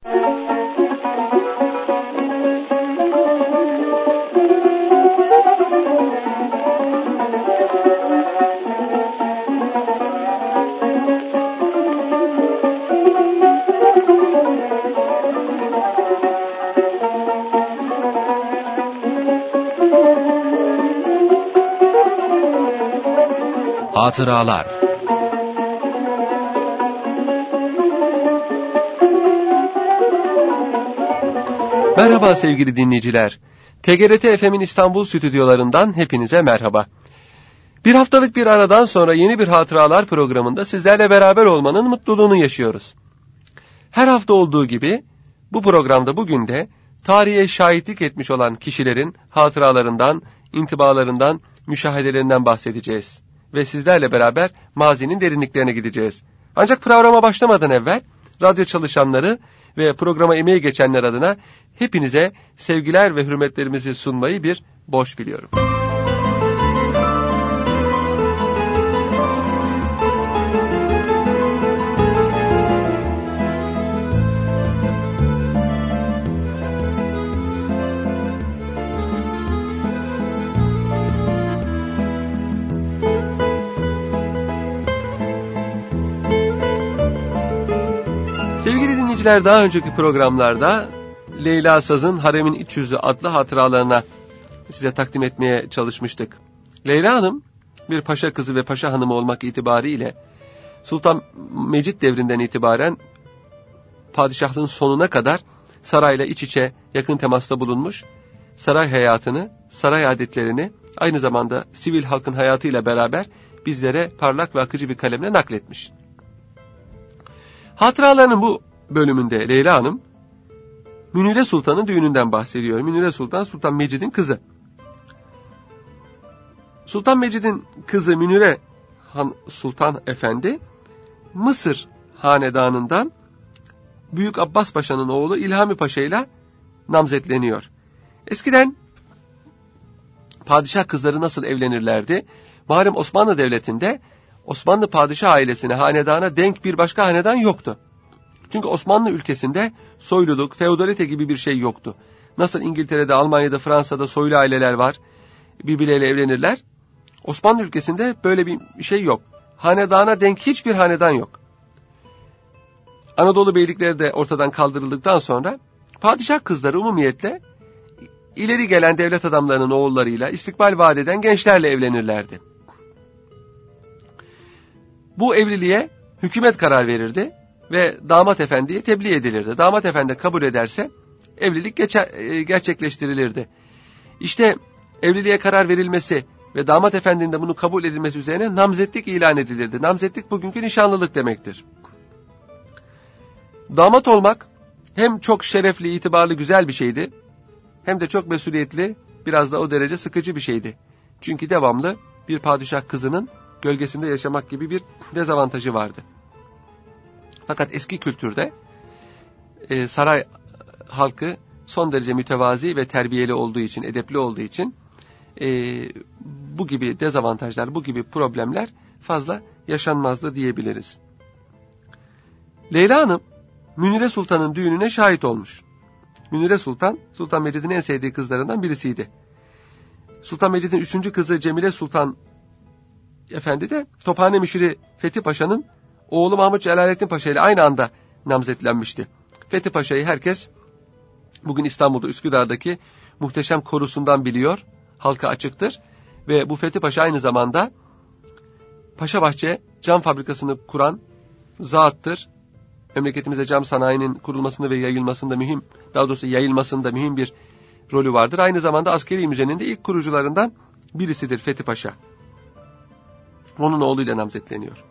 Hatıralar. Merhaba sevgili dinleyiciler. TGRT FM'in İstanbul stüdyolarından hepinize merhaba. Bir haftalık bir aradan sonra yeni bir Hatıralar programında sizlerle beraber olmanın mutluluğunu yaşıyoruz. Her hafta olduğu gibi bu programda bugün de tarihe şahitlik etmiş olan kişilerin hatıralarından, intibalarından, müşahedelerinden bahsedeceğiz. Ve sizlerle beraber mazinin derinliklerine gideceğiz. Ancak programa başlamadan evvel radyo çalışanları ve programa emeği geçenler adına hepinize sevgiler ve hürmetlerimizi sunmayı bir borç biliyorum. Sevgili dinleyiciler, daha önceki programlarda Leyla Saz'ın Haremin İç Yüzü adlı hatıralarına size takdim etmeye çalışmıştık. Leyla Hanım bir paşa kızı ve paşa hanımı olmak itibariyle Sultan Mecid devrinden itibaren padişahlığın sonuna kadar sarayla iç içe yakın temasta bulunmuş, saray hayatını, saray adetlerini aynı zamanda sivil halkın hayatıyla beraber bizlere parlak ve akıcı bir kalemle nakletmiş. Hatıralarının bu bölümünde Leyla Hanım, Münire Sultan'ın düğününden bahsediyor. Münire Sultan, Sultan Mecid'in kızı. Sultan Mecid'in kızı Münire Sultan Efendi, Mısır hanedanından Büyük Abbas Paşa'nın oğlu İlhami Paşa ile namzetleniyor. Eskiden padişah kızları nasıl evlenirlerdi? Malum Osmanlı Devleti'nde Osmanlı padişah ailesine, hanedana denk bir başka hanedan yoktu. Çünkü Osmanlı ülkesinde soyluluk, feodalite gibi bir şey yoktu. Nasıl İngiltere'de, Almanya'da, Fransa'da soylu aileler var, birbirleriyle evlenirler. Osmanlı ülkesinde böyle bir şey yok. Hanedana denk hiçbir hanedan yok. Anadolu beylikleri de ortadan kaldırıldıktan sonra padişah kızları umumiyetle ileri gelen devlet adamlarının oğullarıyla, istikbal vaat eden gençlerle evlenirlerdi. Bu evliliğe hükümet karar verirdi ve damat efendiye tebliğ edilirdi. Damat efendi kabul ederse evlilik gerçekleştirilirdi. İşte evliliğe karar verilmesi ve damat efendinin de bunu kabul edilmesi üzerine namzetlik ilan edilirdi. Namzetlik bugünkü nişanlılık demektir. Damat olmak hem çok şerefli, itibarlı, güzel bir şeydi, hem de çok mesuliyetli, biraz da o derece sıkıcı bir şeydi. Çünkü devamlı bir padişah kızının gölgesinde yaşamak gibi bir dezavantajı vardı. Fakat eski kültürde saray halkı son derece mütevazi ve terbiyeli olduğu için, edepli olduğu için bu gibi dezavantajlar, bu gibi problemler fazla yaşanmazdı diyebiliriz. Leyla Hanım, Münire Sultan'ın düğününe şahit olmuş. Münire Sultan, Sultan Mecid'in en sevdiği kızlarından birisiydi. Sultan Mecid'in 3. kızı Cemile Sultan Efendi de Tophane Müşiri Fethi Paşa'nın oğlu Mahmut Celalettin Paşa ile aynı anda namzetlenmişti. Fethi Paşa'yı herkes bugün İstanbul'da Üsküdar'daki muhteşem korusundan biliyor, halka açıktır. Ve bu Fethi Paşa aynı zamanda Paşabahçe cam fabrikasını kuran zattır. Memleketimize cam sanayinin kurulmasında ve yayılmasında mühim bir rolü vardır. Aynı zamanda askeri müzenin de ilk kurucularından birisidir Fethi Paşa. Onun oğluyla namzetleniyor.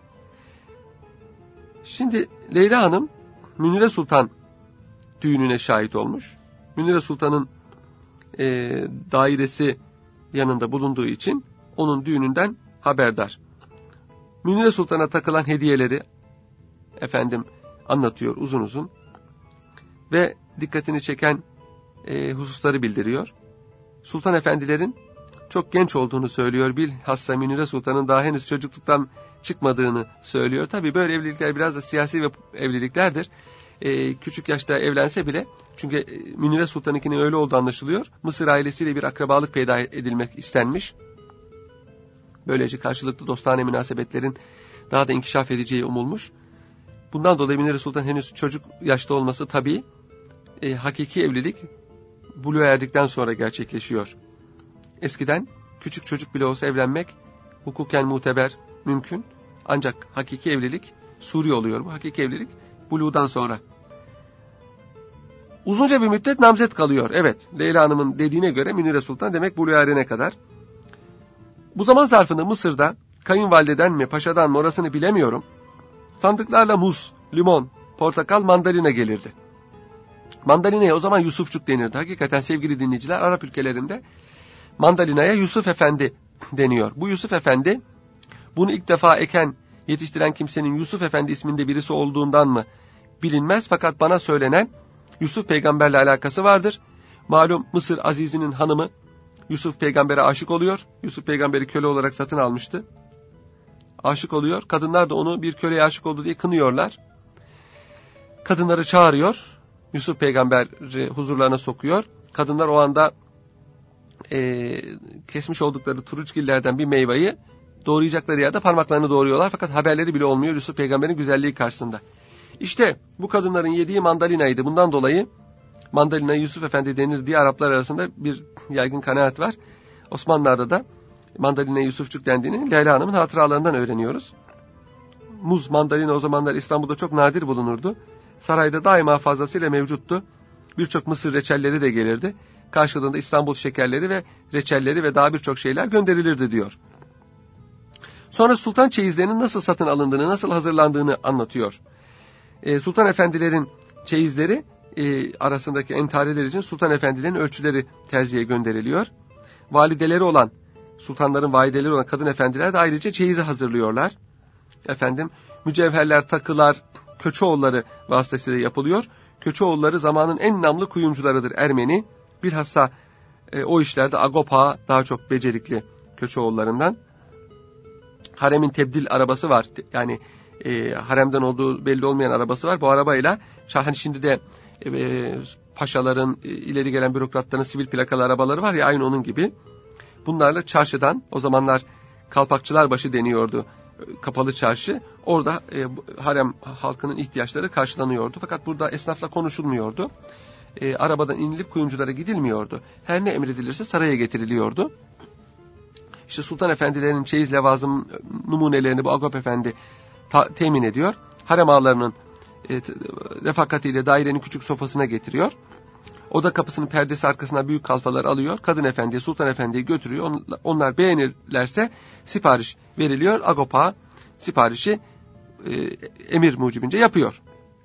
Şimdi Leyla Hanım Münire Sultan düğününe şahit olmuş. Münire Sultan'ın dairesi yanında bulunduğu için onun düğününden haberdar. Münire Sultan'a takılan hediyeleri anlatıyor uzun uzun ve dikkatini çeken hususları bildiriyor. Sultan efendilerin çok genç olduğunu söylüyor. Bilhassa Münire Sultan'ın daha henüz çocukluktan çıkmadığını söylüyor. Tabii böyle evlilikler biraz da siyasi evliliklerdir. küçük yaşta evlense bile, çünkü Münire Sultan'ınkinin öyle olduğu anlaşılıyor, Mısır ailesiyle bir akrabalık peyda edilmek istenmiş. Böylece karşılıklı dostane münasebetlerin daha da inkişaf edeceği umulmuş. Bundan dolayı Münire Sultan henüz çocuk yaşta olması tabii, hakiki evlilik buluğa erdikten sonra gerçekleşiyor. Eskiden küçük çocuk bile olsa evlenmek hukuken muteber, mümkün. Ancak hakiki evlilik suri oluyor bu. Hakiki evlilik buluğdan sonra. Uzunca bir müddet namzet kalıyor. Evet, Leyla Hanım'ın dediğine göre Münire Sultan demek buluğa erene kadar. Bu zaman zarfında Mısır'da kayınvalideden mi paşadan mı orasını bilemiyorum, sandıklarla muz, limon, portakal, mandalina gelirdi. Mandalina'ya o zaman Yusufçuk denirdi. Hakikaten sevgili dinleyiciler, Arap ülkelerinde mandalina'ya Yusuf Efendi deniyor. Bu Yusuf Efendi, bunu ilk defa eken, yetiştiren kimsenin Yusuf Efendi isminde birisi olduğundan mı bilinmez. Fakat bana söylenen Yusuf peygamberle alakası vardır. Malum Mısır Azizi'nin hanımı Yusuf peygambere aşık oluyor. Yusuf peygamberi köle olarak satın almıştı. Aşık oluyor. Kadınlar da onu bir köleye aşık oldu diye kınıyorlar. Kadınları çağırıyor. Yusuf peygamberi huzurlarına sokuyor. Kadınlar o anda kesmiş oldukları turuçgillerden bir meyveyi doğrayacakları yerde parmaklarını doğruyorlar. Fakat haberleri bile olmuyor Yusuf peygamberin güzelliği karşısında. İşte bu kadınların yediği mandalinaydı. Bundan dolayı mandalina Yusuf Efendi denir diye Araplar arasında bir yaygın kanaat var. Osmanlılar'da da mandalina Yusufçuk dendiğini Leyla Hanım'ın hatıralarından öğreniyoruz. Muz, mandalina o zamanlar İstanbul'da çok nadir bulunurdu. Sarayda daima fazlasıyla mevcuttu. Birçok Mısır reçelleri de gelirdi. Karşılığında İstanbul şekerleri ve reçelleri ve daha birçok şeyler gönderilirdi diyor. Sonra sultan çeyizlerinin nasıl satın alındığını, nasıl hazırlandığını anlatıyor. Sultan efendilerin çeyizleri arasındaki entareler için sultan efendilerin ölçüleri terziye gönderiliyor. Valideleri olan, sultanların valideleri olan kadın efendiler de ayrıca çeyizi hazırlıyorlar. Mücevherler, takılar, Köçeoğulları vasıtasıyla yapılıyor. Köçeoğulları zamanın en namlı kuyumcularıdır Ermeni. Bilhassa o işlerde Agop daha çok becerikli Köçeoğullarından. Haremin tebdil arabası var. Yani haremden olduğu belli olmayan arabası var. Bu arabayla hani şimdi de paşaların, ileri gelen bürokratların sivil plakalı arabaları var ya, aynı onun gibi. Bunlarla çarşıdan, o zamanlar Kalpakçılarbaşı deniyordu, kapalı çarşı. Orada harem halkının ihtiyaçları karşılanıyordu. Fakat burada esnafla konuşulmuyordu. Arabadan inilip kuyumculara gidilmiyordu. Her ne emredilirse saraya getiriliyordu. İşte sultan efendilerinin çeyiz levazım numunelerini bu Agop Efendi temin ediyor. Harem ağalarının refakatiyle dairenin küçük sofasına getiriyor. Oda kapısının perdesi arkasına büyük kalfalar alıyor. Kadın efendiye, sultan efendiye götürüyor. Onlar beğenirlerse sipariş veriliyor. Agop Ağa siparişi emir mucibince yapıyor.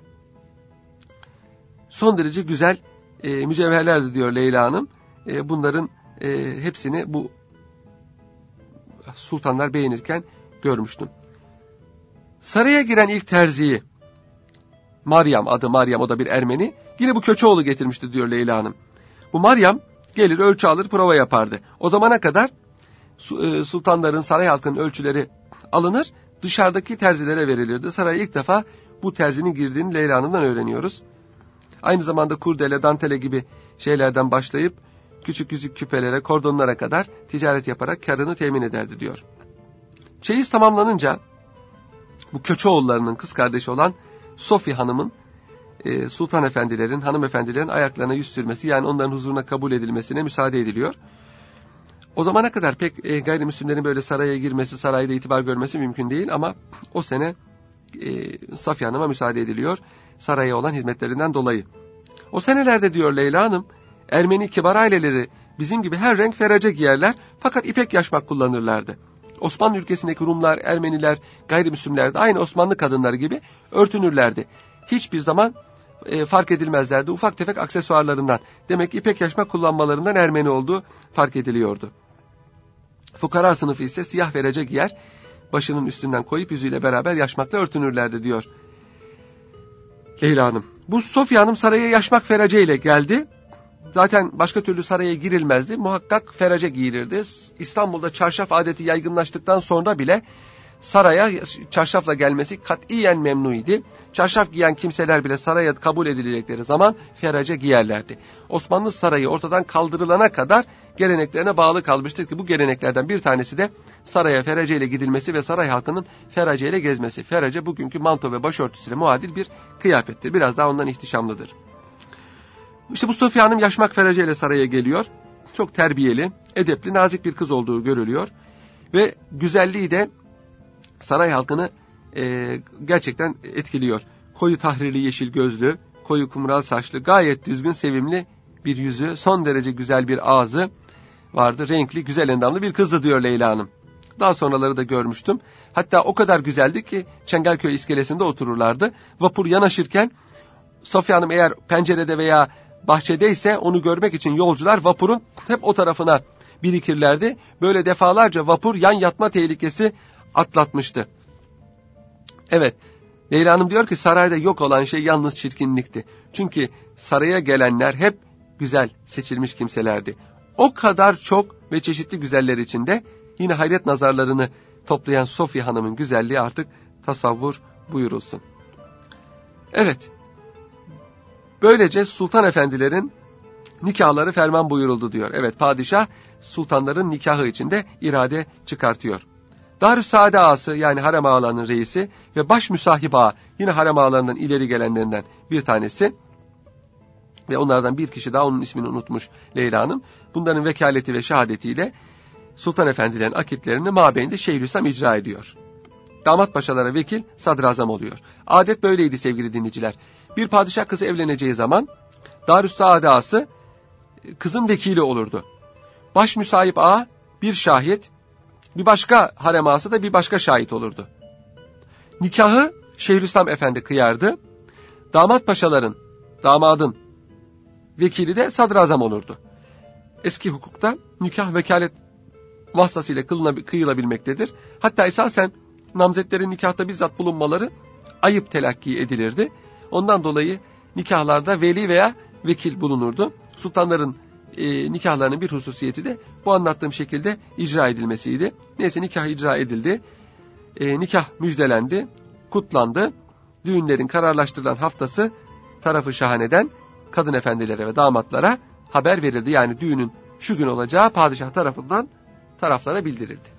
Son derece güzel mücevherlerdi diyor Leyla Hanım. Bunların hepsini bu sultanlar beğenirken görmüştüm. Saraya giren ilk terziyi Meryem, adı Meryem, o da bir Ermeni. Yine bu Köçeoğlu getirmişti diyor Leyla Hanım. Bu Meryem gelir ölçü alır prova yapardı. O zamana kadar sultanların, saray halkının ölçüleri alınır, dışarıdaki terzilere verilirdi. Saraya ilk defa bu terzinin girdiğini Leyla Hanım'dan öğreniyoruz. Aynı zamanda kurdele, dantele gibi şeylerden başlayıp küçük yüzük küpelere, kordonlara kadar ticaret yaparak karını temin ederdi diyor. Çeyiz tamamlanınca bu Köçeoğullarının kız kardeşi olan Sofya Hanım'ın sultan efendilerin, hanımefendilerin ayaklarına yüz sürmesi, yani onların huzuruna kabul edilmesine müsaade ediliyor. O zamana kadar pek gayrimüslimlerin böyle saraya girmesi, sarayda itibar görmesi mümkün değil ama o sene Sofya Hanım'a müsaade ediliyor saraya olan hizmetlerinden dolayı. O senelerde diyor Leyla Hanım, Ermeni kibar aileleri bizim gibi her renk ferace giyerler fakat ipek yaşmak kullanırlardı. Osmanlı ülkesindeki Rumlar, Ermeniler, gayrimüslimler de aynı Osmanlı kadınları gibi örtünürlerdi. Hiçbir zaman fark edilmezlerdi ufak tefek aksesuarlarından. Demek ki ipek yaşmak kullanmalarından Ermeni olduğu fark ediliyordu. Fukara sınıfı ise siyah ferece giyer, başının üstünden koyup yüzüyle beraber yaşmakla örtünürlerdi diyor Leyla Hanım. Bu Sofya Hanım saraya yaşmak ferece ile geldi. Zaten başka türlü saraya girilmezdi. Muhakkak ferece giyilirdi. İstanbul'da çarşaf adeti yaygınlaştıktan sonra bile saraya çarşafla gelmesi katiyen memnuydu. Çarşaf giyen kimseler bile saraya kabul edilecekleri zaman ferace giyerlerdi. Osmanlı sarayı ortadan kaldırılana kadar geleneklerine bağlı kalmıştır ki bu geleneklerden bir tanesi de saraya ferace ile gidilmesi ve saray halkının ferace ile gezmesi. Ferace bugünkü manto ve başörtüsüyle muadil bir kıyafettir. Biraz daha ondan ihtişamlıdır. İşte bu Sofya Hanım yaşmak ferace ile saraya geliyor. Çok terbiyeli, edepli, nazik bir kız olduğu görülüyor. Ve güzelliği de saray halkını gerçekten etkiliyor. Koyu tahrili yeşil gözlü, koyu kumral saçlı, gayet düzgün, sevimli bir yüzü, son derece güzel bir ağzı vardı. Renkli, güzel endamlı bir kızdı diyor Leyla Hanım. Daha sonraları da görmüştüm. Hatta o kadar güzeldi ki Çengelköy iskelesinde otururlardı. Vapur yanaşırken Sofya Hanım eğer pencerede veya bahçedeyse onu görmek için yolcular vapurun hep o tarafına birikirlerdi. Böyle defalarca vapur yan yatma tehlikesi atlatmıştı. Evet, Leyla Hanım diyor ki sarayda yok olan şey yalnız çirkinlikti. Çünkü saraya gelenler hep güzel seçilmiş kimselerdi. O kadar çok ve çeşitli güzeller içinde yine hayret nazarlarını toplayan Sofya Hanım'ın güzelliği artık tasavvur buyurulsun. Evet, böylece sultan efendilerin nikahları ferman buyuruldu diyor. Evet, padişah sultanların nikahı içinde irade çıkartıyor. Darüssaade ağası yani harem ağalarının reisi ve baş müsahip ağa yine harem ağalarından ileri gelenlerinden bir tanesi ve onlardan bir kişi daha onun ismini unutmuş Leyla Hanım. Bunların vekaleti ve şehadetiyle sultan efendilerin akitlerini mabeyinde Şeyhülislam icra ediyor. Damat paşalara vekil sadrazam oluyor. Adet böyleydi sevgili dinleyiciler. Bir padişah kızı evleneceği zaman Darüssaade ağası kızın vekili olurdu. Baş müsahip ağa bir şahit, bir başka harem ağası da bir başka şahit olurdu. Nikahı Şeyhülislam Efendi kıyardı. Damat paşaların, damadın vekili de sadrazam olurdu. Eski hukukta nikah vekalet vasıtasıyla kıyılabilmektedir. Hatta esasen namzetlerin nikahta bizzat bulunmaları ayıp telakki edilirdi. Ondan dolayı nikahlarda veli veya vekil bulunurdu. Sultanların nikahlarının bir hususiyeti de bu anlattığım şekilde icra edilmesiydi. Neyse nikah icra edildi. Nikah müjdelendi, kutlandı. Düğünlerin kararlaştırılan haftası tarafı şahaneden kadın efendilere ve damatlara haber verildi. Yani düğünün şu gün olacağı padişah tarafından taraflara bildirildi.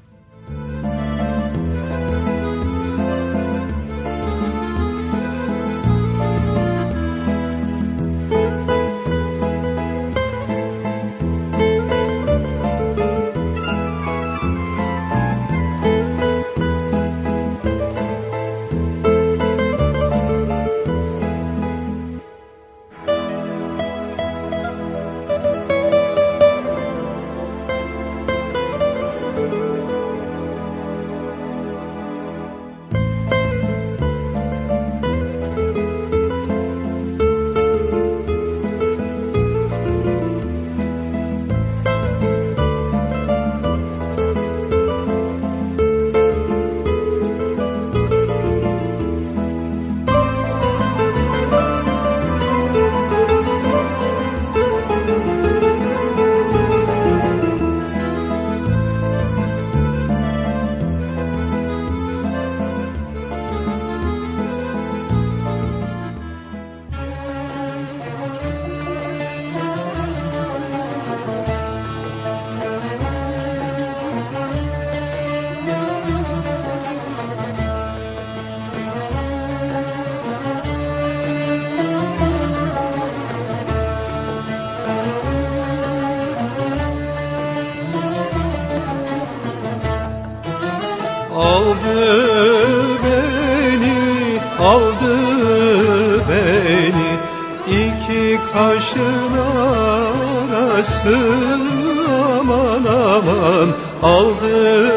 Aldı beni iki kaşın arası, aman aman. Aldı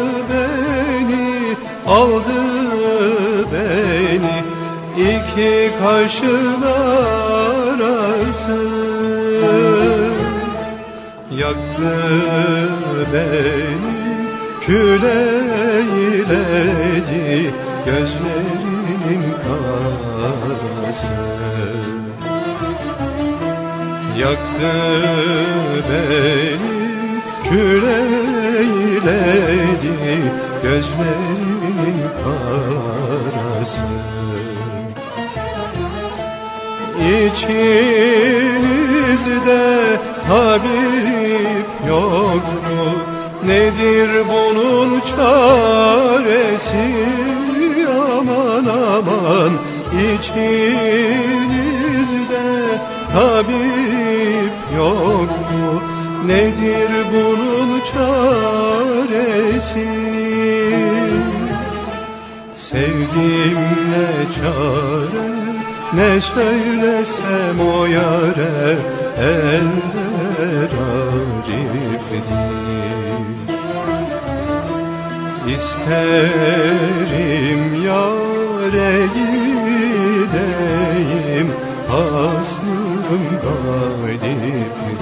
beni iki kaşın arası. Yaktı beni, kül eyledi gözlerin karası. Yaktı beni, kül eyledi gözlerin yarası. İçinizde tabip yok mu? Nedir bunun çaresi? Aman aman, içinizde tabip yok mu? Nedir bunun çaresi? Sevdim ne çare, ne söylesem o yare, eller ariftir. İsterim yâre gideyim, hasmım galiptir.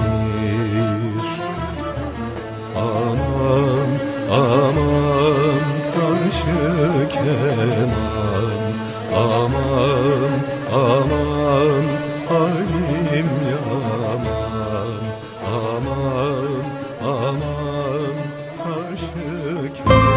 Aman aman karşı keman, aman aman halim yaman, aman aman karşı keman.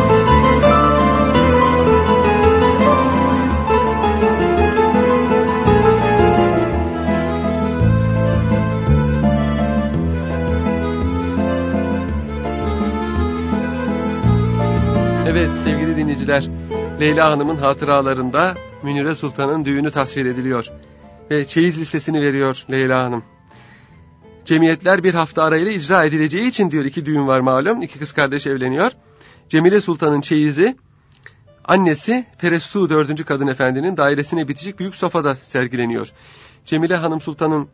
Evet sevgili dinleyiciler, Leyla Hanım'ın hatıralarında Münire Sultan'ın düğünü tasvir ediliyor. Ve çeyiz listesini veriyor Leyla Hanım. Cemiyetler bir hafta arayla icra edileceği için diyor, 2 düğün var malum, 2 kız kardeş evleniyor. Cemile Sultan'ın çeyizi annesi Perestu 4. Kadın Efendi'nin dairesine bitişik büyük sofada sergileniyor. Cemile Hanım Sultan'ın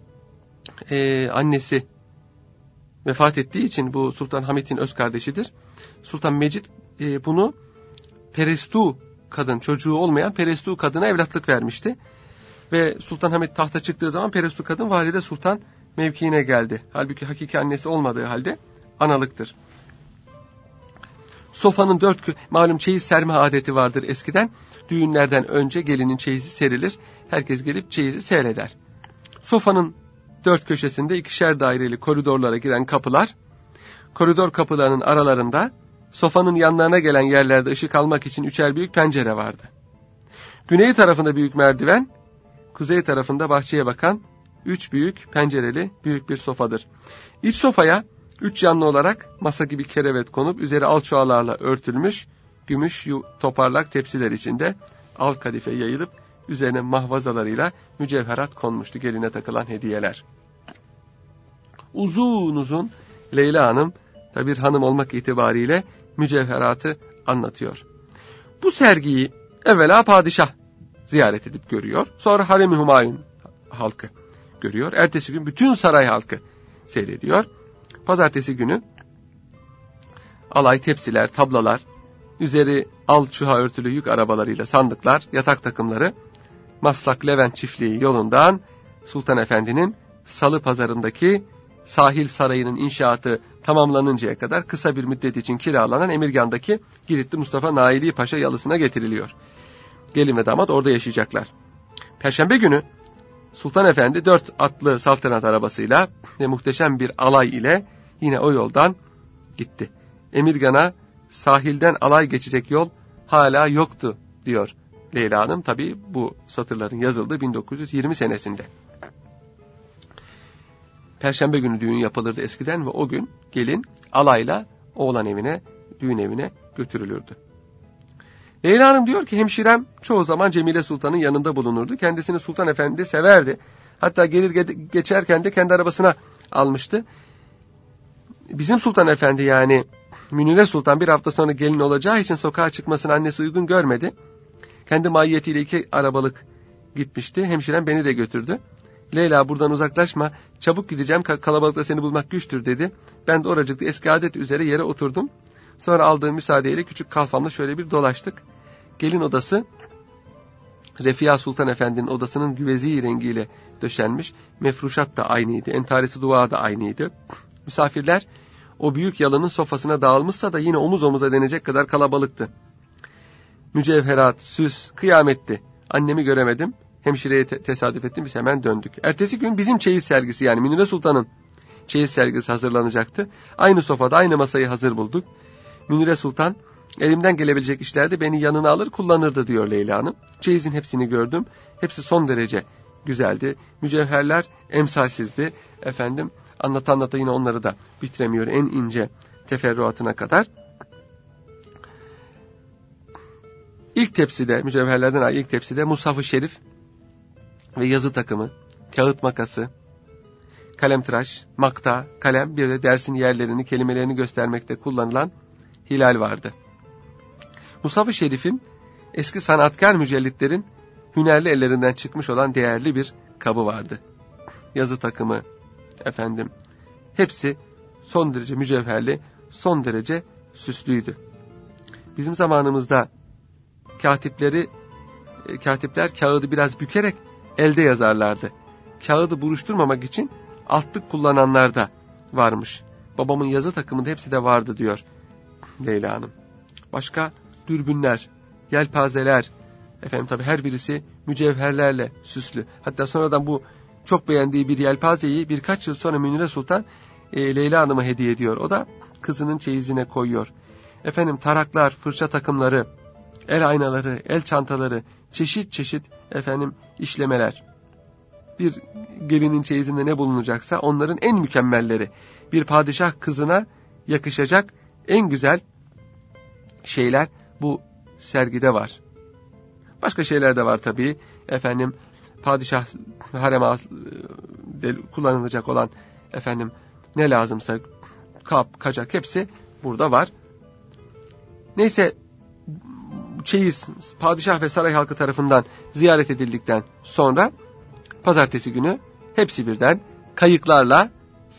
annesi vefat ettiği için, bu Sultan Hamit'in öz kardeşidir. Sultan Mecid bunu Perestu kadın, çocuğu olmayan Perestu kadına evlatlık vermişti. Ve Sultan Hamit tahta çıktığı zaman Perestu kadın Valide Sultan mevkiine geldi. Halbuki hakiki annesi olmadığı halde analıktır. Sofanın 4 malum çeyiz serme adeti vardır eskiden. Düğünlerden önce gelinin çeyizi serilir. Herkes gelip çeyizi seyreder. Sofanın 4 köşesinde 2'şer daireli koridorlara giren kapılar, koridor kapılarının aralarında sofanın yanlarına gelen yerlerde ışık almak için 3'er büyük pencere vardı. Güney tarafında büyük merdiven, kuzey tarafında bahçeye bakan 3 büyük pencereli büyük bir sofadır. İç sofaya 3 canlı olarak masa gibi kerevet konup üzeri alçoğalarla örtülmüş gümüş toparlak tepsiler içinde alt kadife yayılıp üzerine mahvazalarıyla mücevherat konmuştu, geline takılan hediyeler. Uzun uzun Leyla Hanım, tabi bir hanım olmak itibariyle mücevheratı anlatıyor. Bu sergiyi evvela padişah ziyaret edip görüyor. Sonra Harem-i Humayun halkı görüyor. Ertesi gün bütün saray halkı seyrediyor. Pazartesi günü alay tepsiler, tablalar, üzeri alçuha örtülü yük arabalarıyla sandıklar, yatak takımları Maslak Levent çiftliği yolundan Sultan Efendi'nin Salı Pazarı'ndaki sahil sarayının inşaatı tamamlanıncaya kadar kısa bir müddet için kiralanan Emirgan'daki Giritli Mustafa Naili Paşa yalısına getiriliyor. Gelin ve damat orada yaşayacaklar. Perşembe günü Sultan Efendi 4 atlı saltanat arabasıyla ve muhteşem bir alay ile yine o yoldan gitti. Emirgan'a sahilden alay geçecek yol hala yoktu diyor Leyla Hanım. Tabii bu satırların yazıldığı 1920 senesinde. Perşembe günü düğün yapılırdı eskiden ve o gün gelin alayla oğlan evine, düğün evine götürülürdü. Leyla Hanım diyor ki hemşirem çoğu zaman Cemile Sultan'ın yanında bulunurdu. Kendisini Sultan Efendi severdi. Hatta gelir geçerken de kendi arabasına almıştı. Bizim Sultan Efendi yani Münire Sultan bir hafta sonra gelin olacağı için sokağa çıkmasını annesi uygun görmedi. Kendi mahiyetiyle 2 arabalık gitmişti. Hemşirem beni de götürdü. Leyla buradan uzaklaşma, çabuk gideceğim, kalabalıkta seni bulmak güçtür dedi. Ben de oracıkta eski adet üzere yere oturdum. Sonra aldığım müsaadeyle küçük kalfamla şöyle bir dolaştık. Gelin odası Refia Sultan Efendi'nin odasının güvezi rengiyle döşenmiş. Mefruşat da aynıydı, entarisi duva da aynıydı. Misafirler o büyük yalının sofasına dağılmışsa da yine omuz omuza denecek kadar kalabalıktı. Mücevherat, süs, kıyametti. Annemi göremedim. Hemşireye tesadüf ettim, biz hemen döndük. Ertesi gün bizim çeyiz sergisi yani Münire Sultan'ın çeyiz sergisi hazırlanacaktı. Aynı sofada aynı masayı hazır bulduk. Münire Sultan Elimden gelebilecek işlerde beni yanına alır kullanırdı diyor Leyla Hanım. Çeyizin hepsini gördüm. Hepsi son derece güzeldi. Mücevherler emsalsizdi. Efendim anlata yine onları da bitiremiyor en ince teferruatına kadar. İlk tepside, mücevherlerden ayrı ilk tepside Mushaf-ı Şerif ve yazı takımı, kağıt makası, kalemtıraş, makta, kalem, bir de dersin yerlerini, kelimelerini göstermekte kullanılan hilal vardı. Mushaf-ı Şerif'in eski sanatkar mücellitlerin hünerli ellerinden çıkmış olan değerli bir kabı vardı. Yazı takımı, hepsi son derece mücevherli, son derece süslüydü. Bizim zamanımızda katipler kağıdı biraz bükerek elde yazarlardı. Kağıdı buruşturmamak için altlık kullananlar da varmış. Babamın yazı takımında hepsi de vardı diyor Leyla Hanım. Başka dürbünler, yelpazeler, tabi her birisi mücevherlerle süslü. Hatta sonradan bu çok beğendiği bir yelpazeyi birkaç yıl sonra Münire Sultan Leyla Hanım'a hediye ediyor. O da kızının çeyizine koyuyor. Taraklar, fırça takımları, el aynaları, el çantaları, çeşit çeşit işlemeler. Bir gelinin çeyizinde ne bulunacaksa onların en mükemmelleri. Bir padişah kızına yakışacak en güzel şeyler bu sergide var. Başka şeyler de var tabii. Padişah hareme kullanılacak olan ne lazımsa kap, kacak hepsi burada var. Neyse çeyiz padişah ve saray halkı tarafından ziyaret edildikten sonra pazartesi günü hepsi birden kayıklarla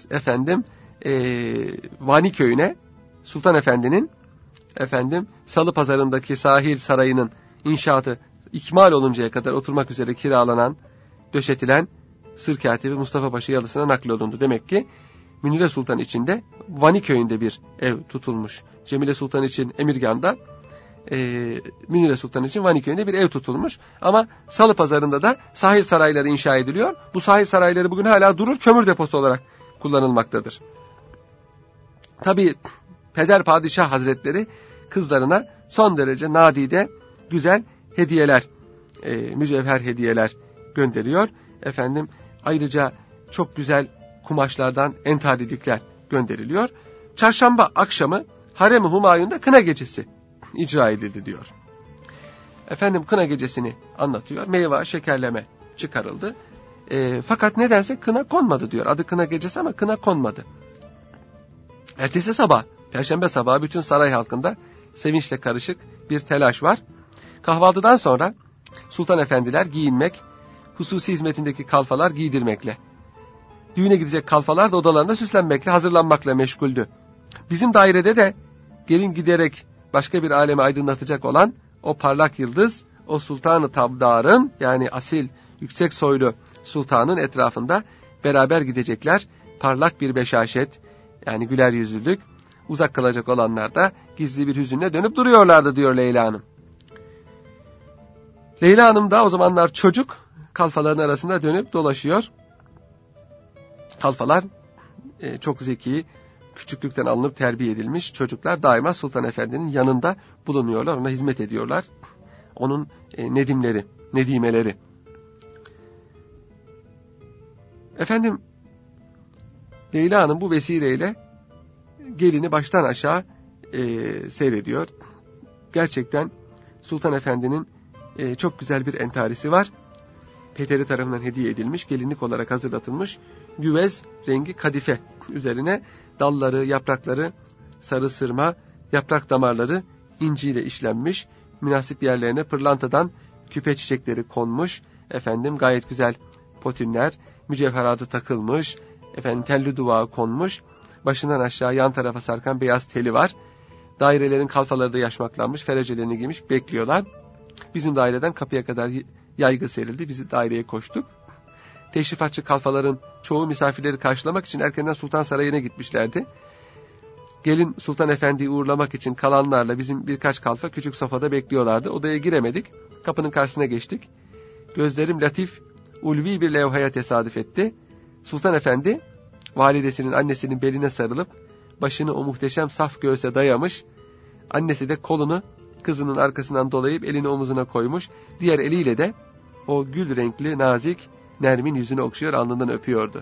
Vani köyüne Sultan Efendi'nin Salı Pazarı'ndaki sahil sarayının inşaatı ikmal oluncaya kadar oturmak üzere kiralanan, döşetilen Sır Katibi Mustafa Paşa yalısına naklolundu. Demek ki Münire Sultan için de Vani köyünde bir ev tutulmuş. Cemile Sultan için Emirgan'da, Münire Sultan için Vani köyünde bir ev tutulmuş. Ama Salı Pazarı'nda da sahil sarayları inşa ediliyor. Bu sahil sarayları bugün hala durur, kömür deposu olarak kullanılmaktadır. Tabii Peder Padişah Hazretleri kızlarına son derece nadide güzel hediyeler, mücevher hediyeler gönderiyor. Ayrıca çok güzel kumaşlardan entaridikler gönderiliyor. Çarşamba akşamı Harem-i Humayun'da kına gecesi icra edildi diyor. Kına gecesini anlatıyor. Meyve, şekerleme çıkarıldı. Fakat nedense kına konmadı diyor. Adı kına gecesi ama kına konmadı. Ertesi sabah, Perşembe sabahı bütün saray halkında sevinçle karışık bir telaş var. Kahvaltıdan sonra sultan efendiler giyinmek, hususi hizmetindeki kalfalar giydirmekle, düğüne gidecek kalfalar da odalarında süslenmekle, hazırlanmakla meşguldü. Bizim dairede de gelin giderek başka bir alemi aydınlatacak olan o parlak yıldız, o Sultan-ı Tabdar'ın yani asil, yüksek soylu sultanın etrafında beraber gidecekler. Parlak bir beşaşet, yani güler yüzlülük, uzak kalacak olanlar da gizli bir hüzünle dönüp duruyorlardı diyor Leyla Hanım. Leyla Hanım da o zamanlar çocuk, kalfaların arasında dönüp dolaşıyor. Kalfalar çok zeki, küçüklükten alınıp terbiye edilmiş çocuklar daima Sultan Efendi'nin yanında bulunuyorlar, ona hizmet ediyorlar. Onun nedimeleri. Leyla Hanım bu vesileyle gelini baştan aşağı seyrediyor. Gerçekten Sultan Efendi'nin çok güzel bir entarisi var. Peteri tarafından hediye edilmiş, gelinlik olarak hazırlatılmış güvez rengi kadife. Üzerine dalları, yaprakları, sarı sırma, yaprak damarları inciyle işlenmiş. Münasip yerlerine pırlantadan küpe çiçekleri konmuş. Gayet güzel potünler, mücevheratı takılmış. Telli duvağı konmuş. Başından aşağı yan tarafa sarkan beyaz teli var. Dairelerin kalfaları da yaşmaklanmış, ferecelerini giymiş, bekliyorlar. Bizim daireden kapıya kadar yaygı serildi. Biz daireye koştuk. Teşrifatçı kalfaların çoğu misafirleri karşılamak için erkenden Sultan Sarayı'na gitmişlerdi. Gelin Sultan Efendi'yi uğurlamak için kalanlarla bizim birkaç kalfa küçük sofada bekliyorlardı. Odaya giremedik. Kapının karşısına geçtik. Gözlerim latif, ulvi bir levhaya tesadüf etti. Sultan Efendi, validesinin annesinin beline sarılıp, başını o muhteşem saf göğse dayamış, Annesi de kolunu kızının arkasından dolayıp elini omuzuna koymuş. Diğer eliyle de o gül renkli nazik Nermin yüzünü okşuyor, alnından öpüyordu.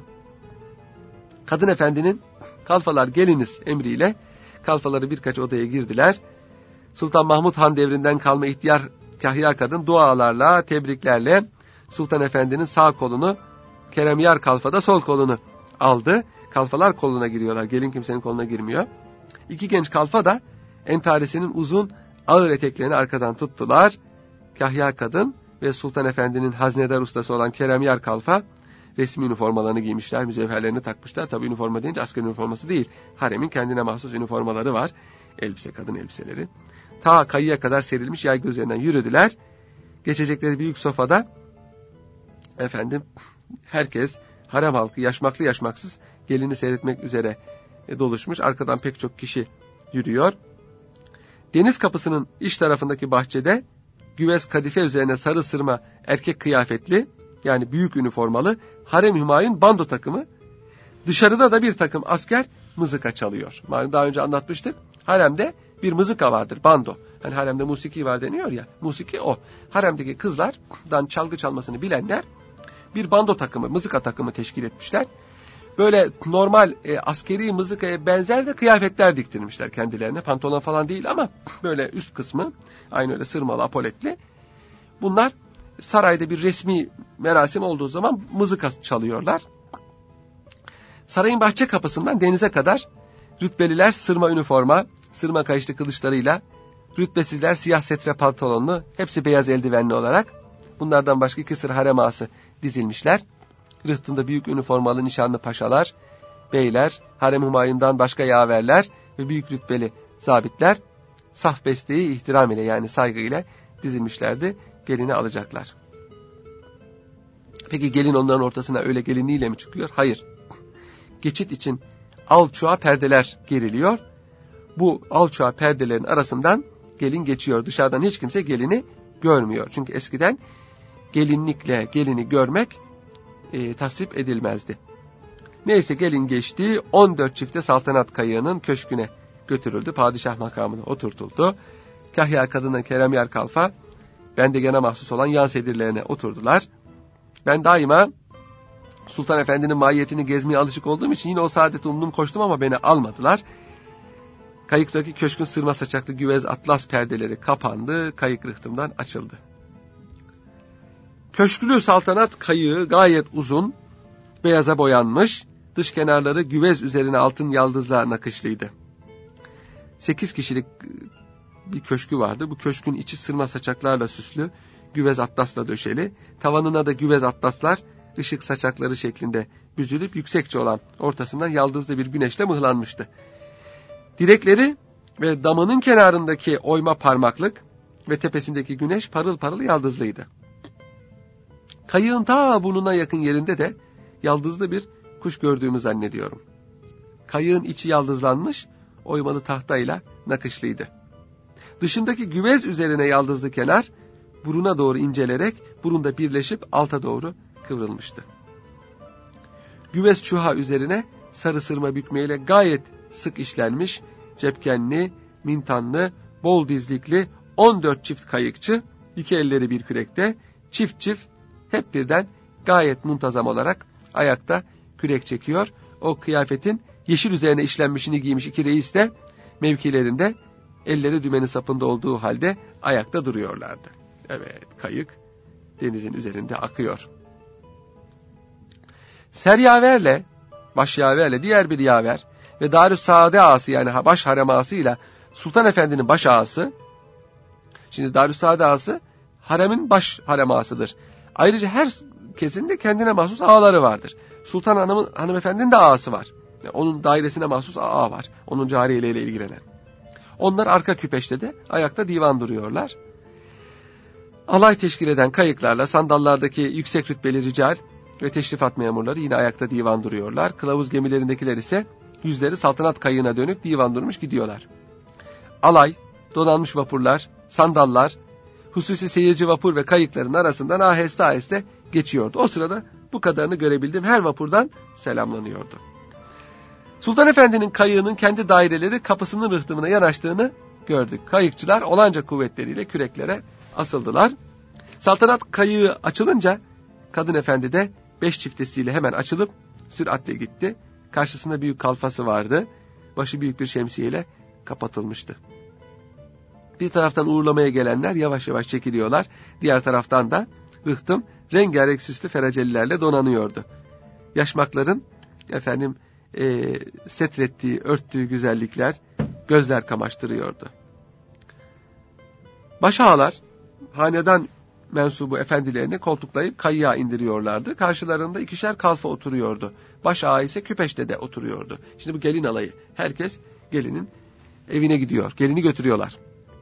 Kadın efendinin kalfalar geliniz emriyle kalfaları birkaç odaya girdiler. Sultan Mahmud Han devrinden kalma ihtiyar kahya kadın dualarla, tebriklerle Sultan Efendi'nin sağ kolunu, Keremyar kalfa da sol kolunu aldı. Kalfalar koluna giriyorlar. Gelin kimsenin koluna girmiyor. İki genç kalfa da entaresinin uzun ağır eteklerini arkadan tuttular. Kahya kadın ve Sultan Efendi'nin haznedar ustası olan Keremyar kalfa resmi üniformalarını giymişler, mücevherlerini takmışlar. Tabii üniforma deyince asker üniforması değil. Haremin kendine mahsus üniformaları var. Elbise, kadın elbiseleri. Ta kayıya kadar serilmiş yay gözlerinden yürüdüler. Geçecekleri büyük sofada efendim herkes, harem halkı yaşmaklı yaşmaksız gelini seyretmek üzere doluşmuş. Arkadan pek çok kişi yürüyor. Deniz kapısının iç tarafındaki bahçede güvez kadife üzerine sarı sırma erkek kıyafetli, yani büyük üniformalı harem hümayun bando takımı. Dışarıda da bir takım asker mızıka çalıyor. Malum daha önce anlatmıştık. Haremde bir mızıka vardır, bando. Hani haremde musiki var deniyor ya. Musiki o. Haremdeki kızlardan çalgı çalmasını bilenler bir bando takımı, mızıka takımı teşkil etmişler. Böyle normal askeri mızıkaya benzer de kıyafetler diktirmişler kendilerine. Pantolon falan değil ama böyle üst kısmı aynı öyle sırmalı, apoletli. Bunlar sarayda bir resmi merasim olduğu zaman mızıka çalıyorlar. Sarayın bahçe kapısından denize kadar rütbeliler sırma üniforma, sırma kayışlı kılıçlarıyla, rütbesizler siyah setre pantolonlu, hepsi beyaz eldivenli olarak. Bunlardan başka 2 sıra harem ağası dizilmişler. Rıhtında büyük üniformalı nişanlı paşalar, beyler, harem hümayundan başka yaverler ve büyük rütbeli zabitler saf besteyi ihtiram ile, yani saygı ile dizilmişlerdi. Gelini alacaklar. Peki gelin onların ortasına öyle gelinliğiyle mi çıkıyor? Hayır. Geçit için alçoğa perdeler geriliyor. Bu alçoğa perdelerin arasından gelin geçiyor. Dışarıdan hiç kimse gelini görmüyor. Çünkü eskiden gelinlikle gelini görmek tasvip edilmezdi. Neyse gelin geçti. 14 çifte saltanat kayığının köşküne götürüldü. Padişah makamına oturtuldu. Kahya kadına Keremyar kalfa bendegana mahsus olan yan sedirlerine oturdular. Ben daima Sultan Efendi'nin mahiyetini gezmeye alışık olduğum için yine o saadet umdum koştum ama beni almadılar. Kayıktaki köşkün sırma saçaklı güvez atlas perdeleri kapandı. Kayık rıhtımdan açıldı. Köşklü saltanat kayığı gayet uzun, beyaza boyanmış, dış kenarları güvez üzerine altın yaldızla nakışlıydı. 8 kişilik bir köşkü vardı. Bu köşkün içi sırma saçaklarla süslü, güvez atlasla döşeli. Tavanına da güvez atlaslar, ışık saçakları şeklinde büzülüp yüksekçe olan ortasından yaldızlı bir güneşle mıhlanmıştı. Direkleri ve damının kenarındaki oyma parmaklık ve tepesindeki güneş parıl parıl yaldızlıydı. Kayığın ta burnuna yakın yerinde de yaldızlı bir kuş gördüğümü zannediyorum. Kayığın içi yaldızlanmış, oymalı tahtayla nakışlıydı. Dışındaki güvez üzerine yaldızlı kenar, buruna doğru incelerek burunda birleşip alta doğru kıvrılmıştı. Güvez çuha üzerine sarı sırma bükmeyle gayet sık işlenmiş, cepkenli, mintanlı, bol dizlikli 14 çift kayıkçı, 2 elleri bir kürekte, çift çift hep birden gayet muntazam olarak ayakta kürek çekiyor. O kıyafetin yeşil üzerine işlenmişini giymiş 2 reis de mevkilerinde elleri dümenin sapında olduğu halde ayakta duruyorlardı. Evet, kayık denizin üzerinde akıyor. Seryaverle, başyaverle diğer bir yaver ve Darüssaade ağası, yani baş harem ağasıyla Sultan Efendi'nin baş ağası. Şimdi Darüssaade ağası haremin baş harem ağasıdır. Ayrıca herkesin de kendine mahsus ağaları vardır. Sultan hanımefendinin de ağası var. Yani onun dairesine mahsus ağa var. Onun cariyeleriyle ilgilenen. Onlar arka küpeşte de ayakta divan duruyorlar. Alay teşkil eden kayıklarla sandallardaki yüksek rütbeli rical ve teşrifat memurları yine ayakta divan duruyorlar. Kılavuz gemilerindekiler ise yüzleri saltanat kayığına dönük divan durmuş gidiyorlar. Alay, donanmış vapurlar, sandallar, hususi seyirci vapur ve kayıkların arasından aheste aheste geçiyordu. O sırada bu kadarını görebildim. Her vapurdan selamlanıyordu. Sultan Efendi'nin kayığının kendi daireleri kapısının rıhtımına yanaştığını gördük. Kayıkçılar olanca kuvvetleriyle küreklere asıldılar. Saltanat kayığı açılınca kadın efendi de 5 çiftesiyle hemen açılıp süratle gitti. Karşısında büyük kalfası vardı. Başı büyük bir şemsiyeyle kapatılmıştı. Bir taraftan uğurlamaya gelenler yavaş yavaş çekiliyorlar. Diğer taraftan da rıhtım rengarenk süslü feracellilerle donanıyordu. Yaşmakların setrettiği, örttüğü güzellikler gözler kamaştırıyordu. Başağalar hanedan mensubu efendilerini koltuklayıp kayığa indiriyorlardı. Karşılarında 2'şer kalfa oturuyordu. Başağa ise küpeşte de oturuyordu. Şimdi bu gelin alayı. Herkes gelinin evine gidiyor. Gelini götürüyorlar.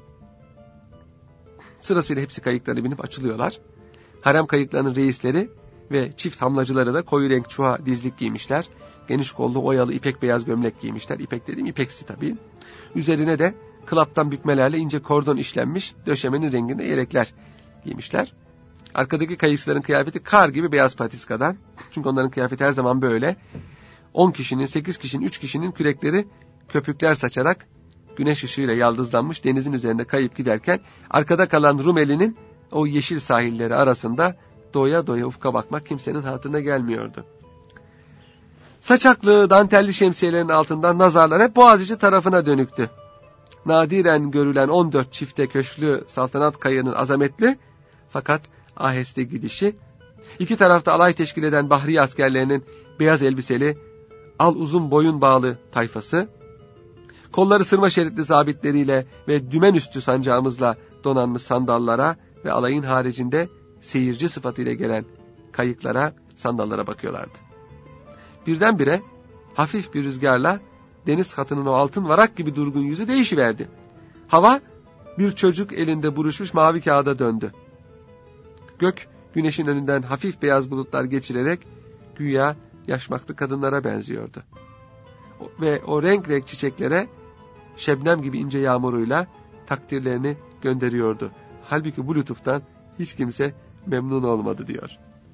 Sırasıyla hepsi kayıklarına binip açılıyorlar. Harem kayıklarının reisleri ve çift hamlacıları da koyu renk çuha dizlik giymişler. Geniş kollu oyalı ipek beyaz gömlek giymişler. İpek dediğim ipeksi tabii. Üzerine de klaptan bükmelerle ince kordon işlenmiş döşemenin renginde yelekler giymişler. Arkadaki kayıkçıların kıyafeti kar gibi beyaz patiskadan. Çünkü onların kıyafeti her zaman böyle. 10 kişinin, 8 kişinin, 3 kişinin kürekleri köpükler saçarak güneş ışığıyla yaldızlanmış denizin üzerinde kayıp giderken arkada kalan Rumeli'nin o yeşil sahilleri arasında doya doya ufka bakmak kimsenin hatırına gelmiyordu. Saçaklı, dantelli şemsiyelerin altından nazarlar hep Boğaziçi tarafına dönüktü. Nadiren görülen 14 çifte köşklü saltanat kayığının azametli fakat aheste gidişi, iki tarafta alay teşkil eden Bahriye askerlerinin beyaz elbiseli, al uzun boyun bağlı tayfası, kolları sırma şeritli zabitleriyle ve dümen üstü sancağımızla donanmış sandallara ve alayın haricinde seyirci sıfatıyla gelen kayıklara, sandallara bakıyorlardı. Birdenbire hafif bir rüzgarla deniz katının o altın varak gibi durgun yüzü değişiverdi. Hava bir çocuk elinde buruşmuş mavi kağıda döndü. Gök güneşin önünden hafif beyaz bulutlar geçirerek güya yaşmaklı kadınlara benziyordu. Ve o renk renk çiçeklere şebnem gibi ince yağmuruyla takdirlerini gönderiyordu. Halbuki bu lütuftan hiç kimse memnun olmadı diyor.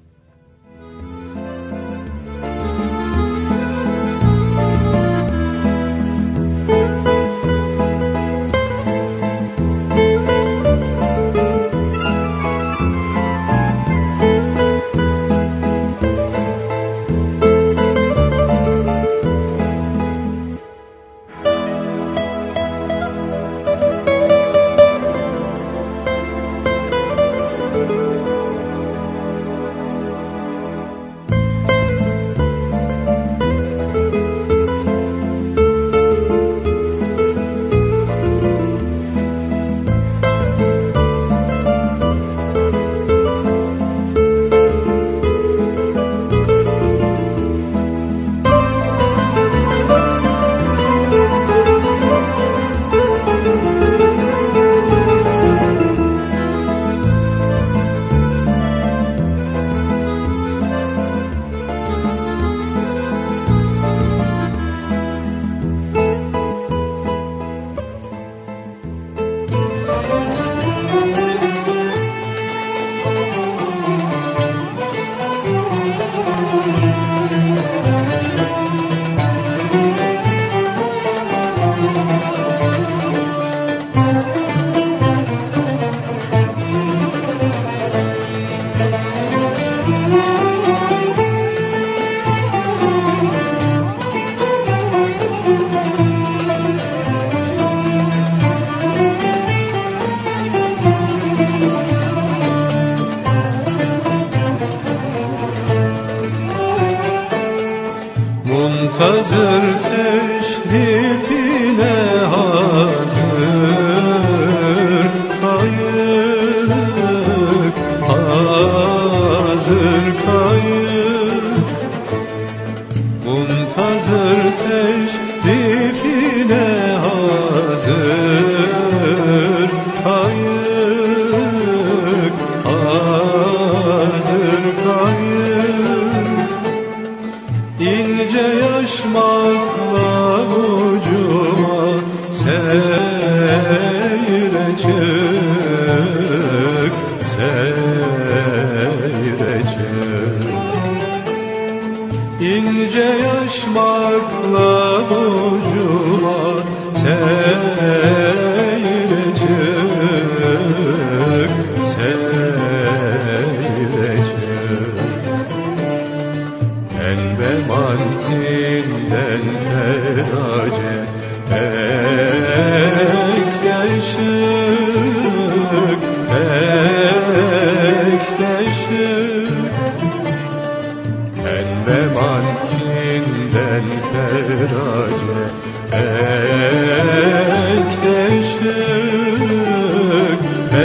Muntazır teşrifine hazır kayık, hazır kayık. Muntazır teşrifine hazır kayık, hazır kayık. İnce yaşmakla ucuma seyre çık, seyre çık. İnce yaşmakla ucuma seyre mantinden ferace bektaşık, bektaşık. Pembe mantinden ferace bektaşık,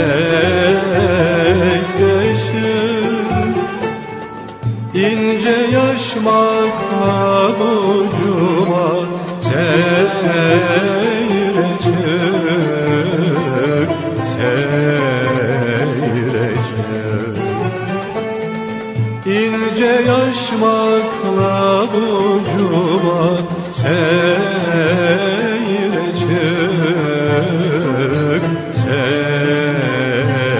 bektaşık. İnce yaşmakla ucuma seyrecek, seyrecek. İnce yaşmakla ucuma seyrecek, seyrecek.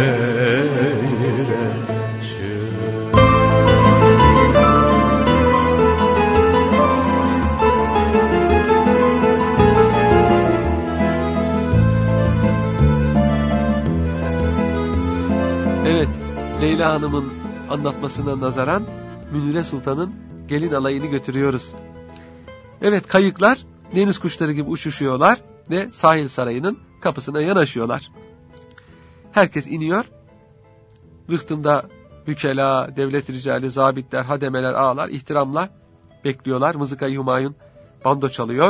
Evet, Leyla Hanım'ın anlatmasına nazaran Münire Sultan'ın gelin alayını götürüyoruz. Evet, kayıklar deniz kuşları gibi uçuşuyorlar ve sahil sarayının kapısına yanaşıyorlar. Herkes iniyor. Rıhtımda hükela, devlet ricali, zabitler, hademeler, ağalar ihtiramla bekliyorlar. Mızıka-i Humayun bando çalıyor.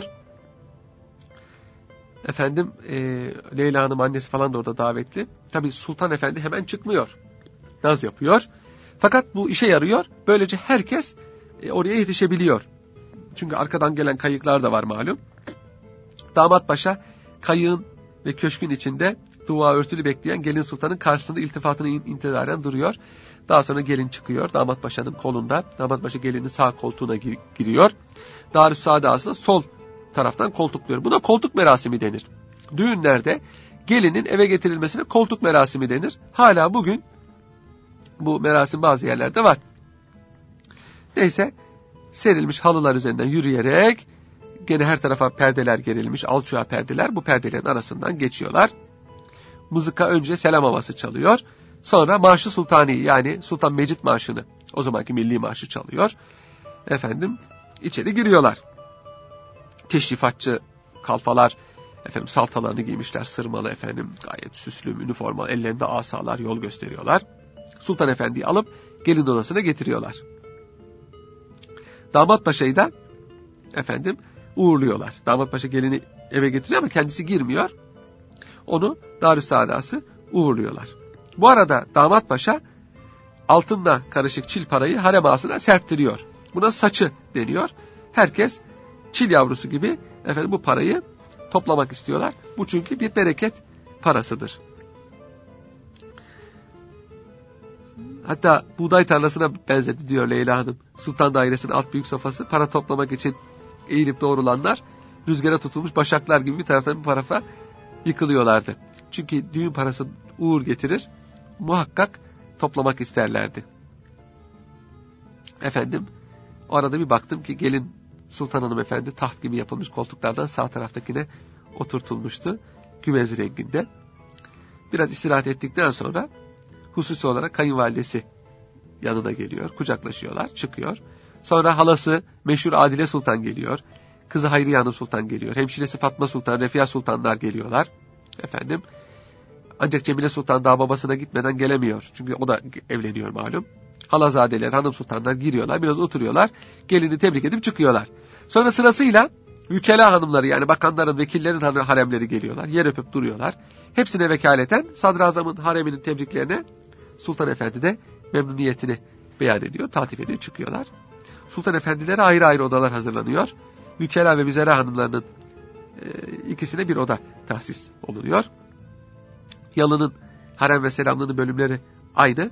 Efendim Leyla Hanım annesi falan da orada davetli. Tabii Sultan Efendi hemen çıkmıyor. Naz yapıyor. Fakat bu işe yarıyor. Böylece herkes oraya yetişebiliyor. Çünkü arkadan gelen kayıklar da var malum. Damat Paşa kayığın ve köşkün içinde dua örtülü bekleyen gelin sultanın karşısında iltifatını intizaren duruyor. Daha sonra gelin çıkıyor. Damat Paşa'nın kolunda. Damat Paşa gelinin sağ koltuğuna giriyor. Darüssaade aslında sol taraftan koltukluyor. Buna koltuk merasimi denir. Düğünlerde gelinin eve getirilmesine koltuk merasimi denir. Hala bugün bu merasim bazı yerlerde var. Neyse, serilmiş halılar üzerinden yürüyerek gene her tarafa perdeler gerilmiş, alçığa perdeler, bu perdelerin arasından geçiyorlar. Mızıka önce selam havası çalıyor. Sonra Marşı Sultani, yani Sultan Mecid Marşı'nı, o zamanki milli marşı çalıyor. Efendim içeri giriyorlar. Teşrifatçı kalfalar saltalarını giymişler, sırmalı gayet süslü üniforma, ellerinde asalar, yol gösteriyorlar. Sultan Efendi'yi alıp gelin odasına getiriyorlar. Damat Paşa'yı da uğurluyorlar. Damat Paşa gelini eve getiriyor ama kendisi girmiyor. Onu Darüssaada'sı uğurluyorlar. Bu arada Damat Paşa altınla karışık çil parayı harem ağasına serptiriyor. Buna saçı deniyor. Herkes çil yavrusu gibi bu parayı toplamak istiyorlar. Bu çünkü bir bereket parasıdır. Hatta buğday tarlasına benzedi diyor Leyla Hanım. Sultan Dairesi'nin alt büyük sofası, para toplamak için eğilip doğrulanlar, rüzgara tutulmuş başaklar gibi bir taraftan bir tarafa yıkılıyorlardı. Çünkü düğün parası uğur getirir, muhakkak toplamak isterlerdi. O arada bir baktım ki gelin Sultan Hanım Efendi taht gibi yapılmış koltuklardan sağ taraftakine oturtulmuştu. Gümez renginde. Biraz istirahat ettikten sonra hususi olarak kayınvalidesi yanına geliyor. Kucaklaşıyorlar, çıkıyor. Sonra halası meşhur Adile Sultan geliyor. Kızı Hayriye Hanım Sultan geliyor. Hemşiresi Fatma Sultan, Refia Sultanlar geliyorlar. Ancak Cemile Sultan daha babasına gitmeden gelemiyor. Çünkü o da evleniyor malum. Halazadeler, hanım sultanlar giriyorlar. Biraz oturuyorlar. Gelini tebrik edip çıkıyorlar. Sonra sırasıyla vükela hanımları, yani bakanların, vekillerin haremleri geliyorlar. Yer öpüp duruyorlar. Hepsine vekaleten Sadrazam'ın hareminin tebriklerine Sultan Efendi de memnuniyetini beyan ediyor. Tatif ediyor, çıkıyorlar. Sultan Efendilere ayrı ayrı odalar hazırlanıyor. Vükela ve vizera hanımlarının ikisine bir oda tahsis oluyor. Yalının harem ve selamlının bölümleri aynı.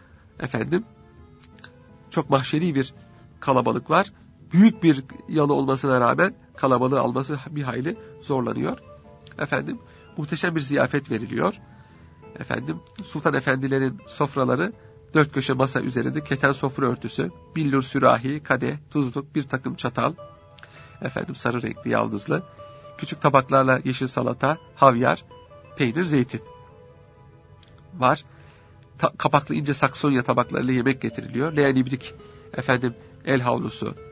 Çok mahşeri bir kalabalık var. Büyük bir yalı olmasına rağmen kalabalığı alması bir hayli zorlanıyor. Muhteşem bir ziyafet veriliyor. Sultan efendilerin sofraları, dört köşe masa üzerinde keten sofra örtüsü, billur sürahi, kadeh, tuzluk, bir takım çatal, sarı renkli yaldızlı, küçük tabaklarla yeşil salata, havyar, peynir, zeytin var. Kapaklı ince saksonya tabaklarıyla yemek getiriliyor. Leğen ibrik, el havlusu,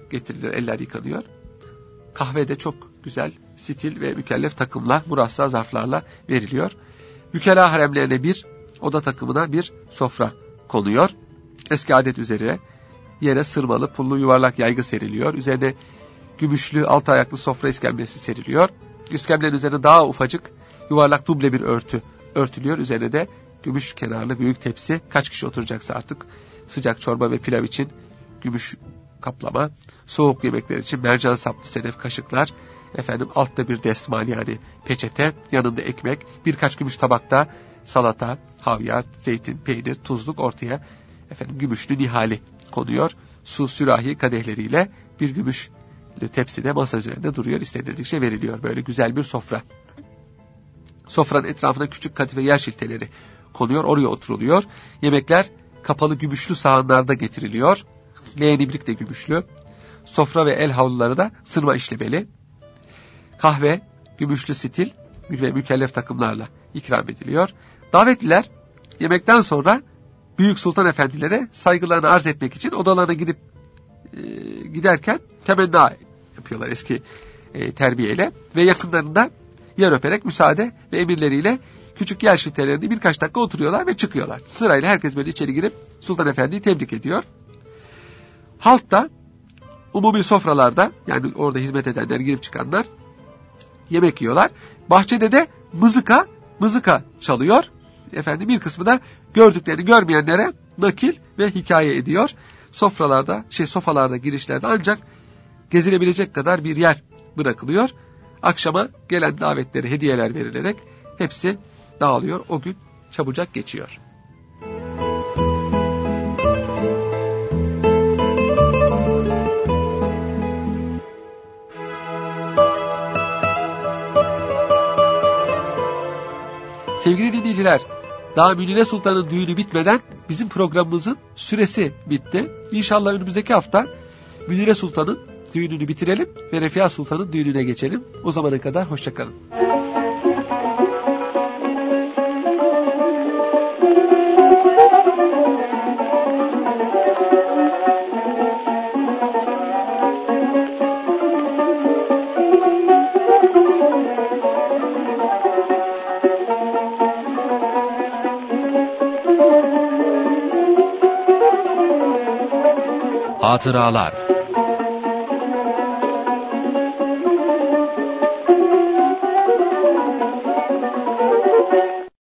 getirilir, eller yıkanıyor. Kahve de çok güzel, stil ve mükellef takımla, murassa zarflarla veriliyor. Mükella haremlerine bir, oda takımına bir sofra konuyor. Eski adet üzere yere sırmalı, pullu yuvarlak yaygı seriliyor. Üzerine gümüşlü, altı ayaklı sofra iskemlesi seriliyor. İskemlenin üzerine daha ufacık, yuvarlak duble bir örtü örtülüyor. Üzerine de gümüş kenarlı büyük tepsi, kaç kişi oturacaksa artık, sıcak çorba ve pilav için gümüş kaplama, soğuk yemekler için mercan saplı sedef kaşıklar, altta bir desmal yani peçete, yanında ekmek, birkaç gümüş tabakta salata, havyar, zeytin, peynir, tuzluk, ortaya gümüşlü nihali konuyor. Su sürahi kadehleriyle bir gümüş tepside masa üzerinde duruyor, istedikçe veriliyor. Böyle güzel bir sofra. Sofranın etrafına küçük kadife yer şilteleri konuyor, oraya oturuluyor. Yemekler kapalı gümüşlü sahanlarda getiriliyor. Leğen ibrik de gümüşlü. Sofra ve el havluları da sırma işlemeli. Kahve gümüşlü stil ve mükellef takımlarla ikram ediliyor. Davetliler yemekten sonra Büyük Sultan Efendilere saygılarını arz etmek için odalarına giderken temenna yapıyorlar eski terbiyeyle ve yakınlarında yer öperek müsaade ve emirleriyle küçük yer şiltelerinde birkaç dakika oturuyorlar ve çıkıyorlar. Sırayla herkes böyle içeri girip Sultan Efendi'yi tebrik ediyor. Halk da umumi sofralarda, yani orada hizmet edenler, girip çıkanlar yemek yiyorlar. Bahçede de mızıka çalıyor. Bir kısmı da gördüklerini görmeyenlere nakil ve hikaye ediyor. Sofalarda, girişlerde ancak gezilebilecek kadar bir yer bırakılıyor. Akşama gelen davetlere hediyeler verilerek hepsi dağılıyor. O gün çabucak geçiyor. Sevgili dinleyiciler, daha Münire Sultan'ın düğünü bitmeden bizim programımızın süresi bitti. İnşallah önümüzdeki hafta Münire Sultan'ın düğününü bitirelim ve Refia Sultan'ın düğününe geçelim. O zamana kadar hoşça kalın. Hatıralar